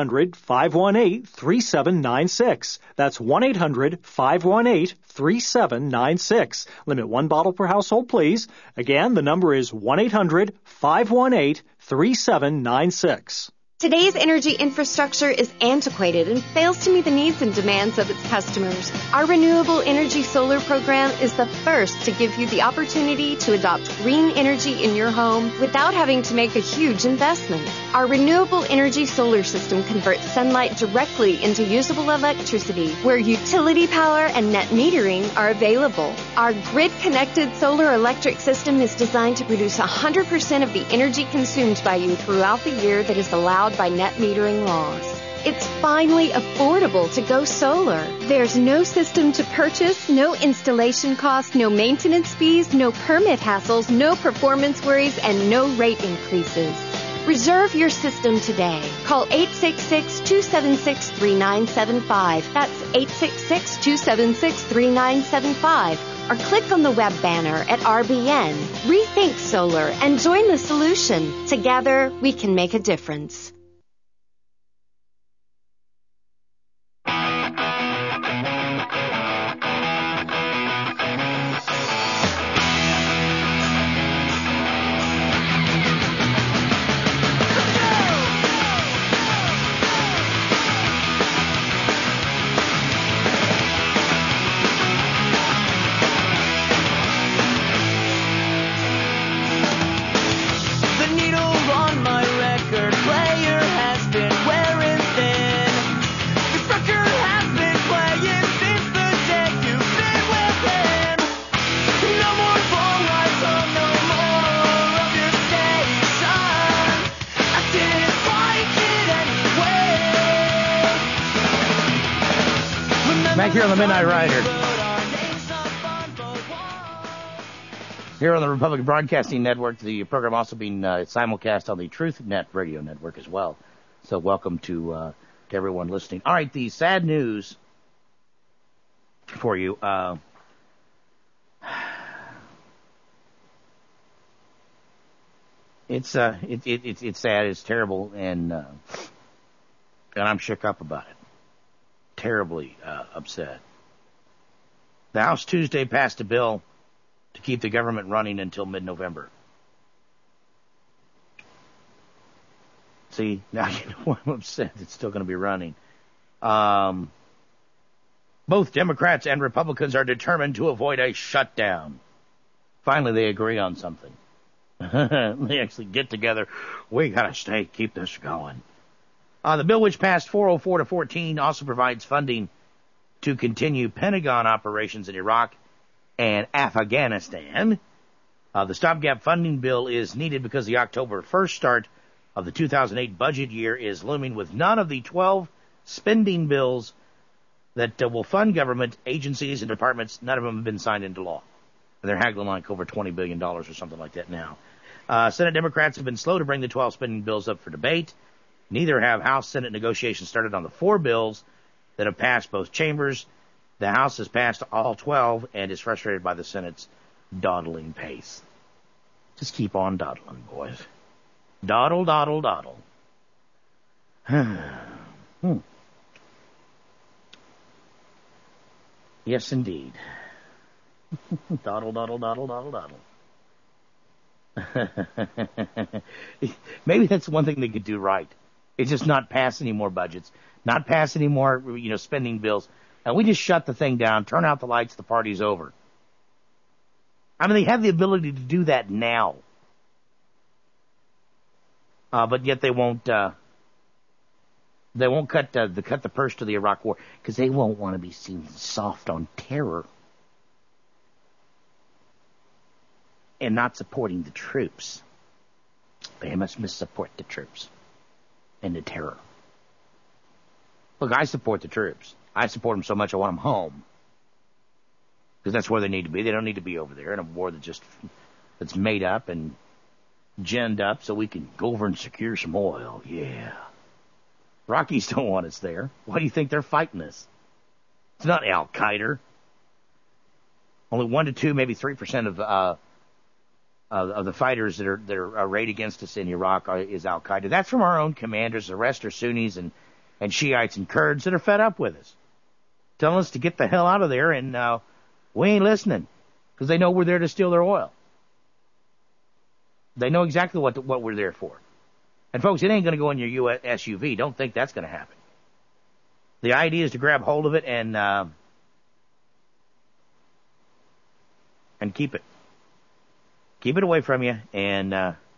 1-800-518-3796. That's 1-800-518-3796. Limit one bottle per household, please. Again, the number is 1-800-518-3796. Today's energy infrastructure is antiquated and fails to meet the needs and demands of its customers. Our Renewable Energy Solar program is the first to give you the opportunity to adopt green energy in your home without having to make a huge investment. Our Renewable Energy Solar system converts sunlight directly into usable electricity, where utility power and net metering are available. Our grid-connected solar electric system is designed to produce 100% of the energy consumed by you throughout the year that is allowed by net metering laws. It's finally affordable to go solar. There's no system to purchase, no installation cost, no maintenance fees, no permit hassles, no performance worries, and no rate increases. Reserve your system today. Call 866-276-3975. That's 866-276-3975. Or click on the web banner at RBN. Rethink solar and join the solution. Together, we can make a difference. The needle on my record player Back here on the Midnight Rider. Here on the Republic Broadcasting Network, the program also being simulcast on the TruthNet radio network as well. So welcome to everyone listening. All right, the sad news for you. It's sad, it's terrible, and I'm shook up about it. Terribly upset. The House Tuesday passed a bill to keep the government running until mid-November. See, now you know why I'm upset. It's still going to be running. Both Democrats and Republicans are determined to avoid a shutdown. Finally, they agree on something. They actually get together. We got to keep this going. The bill, which passed 404 to 14, also provides funding to continue Pentagon operations in Iraq and Afghanistan. The stopgap funding bill is needed because the October 1st start of the 2008 budget year is looming, with none of the 12 spending bills that will fund government agencies and departments, none of them have been signed into law. They're haggling like over $20 billion or something like that now. Senate Democrats have been slow to bring the 12 spending bills up for debate. Neither have House-Senate negotiations started on the 4 bills that have passed both chambers. The House has passed all 12 and is frustrated by the Senate's dawdling pace. Just keep on dawdling, boys. Dawdle, dawdle, dawdle. Yes, indeed. Dawdle, dawdle, dawdle, dawdle, dawdle. Maybe that's one thing they could do right. It's just not pass any more budgets, not pass any more, spending bills. And we just shut the thing down, turn out the lights, the party's over. I mean, they have the ability to do that now. But yet they won't cut the purse to the Iraq war because they won't want to be seen soft on terror and not supporting the troops. They must support the troops and the terror. Look, I support the troops. I support them so much I want them home because that's where they need to be. They don't need to be over there in a war that's made up and ginned up so we can go over and secure some oil. Yeah. Rockies don't want us there. Why do you think they're fighting us? It's not Al-Qaeda. Only 1 to 2, maybe 3% of the fighters that are arrayed against us in Iraq is Al-Qaeda. That's from our own commanders. The rest are Sunnis and Shiites and Kurds that are fed up with us, telling us to get the hell out of there, and we ain't listening because they know we're there to steal their oil. They know exactly what we're there for. And folks, it ain't going to go in your US SUV. Don't think that's going to happen. The idea is to grab hold of it and keep it. Keep it away from you and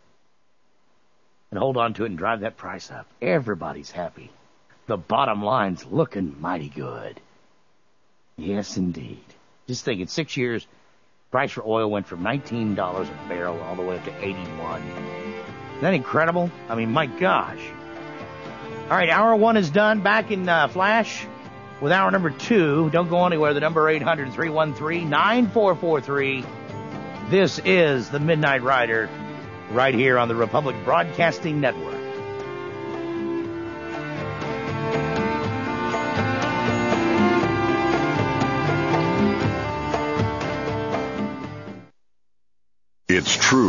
hold on to it and drive that price up. Everybody's happy. The bottom line's looking mighty good. Yes, indeed. Just think, in 6 years, price for oil went from $19 a barrel all the way up to $81. Isn't that incredible? I mean, my gosh. All right, hour 1 is done. Back in Flash with hour number 2. Don't go anywhere. The number 800-313-9443. This is the Midnight Rider right here on the Republic Broadcasting Network. It's true.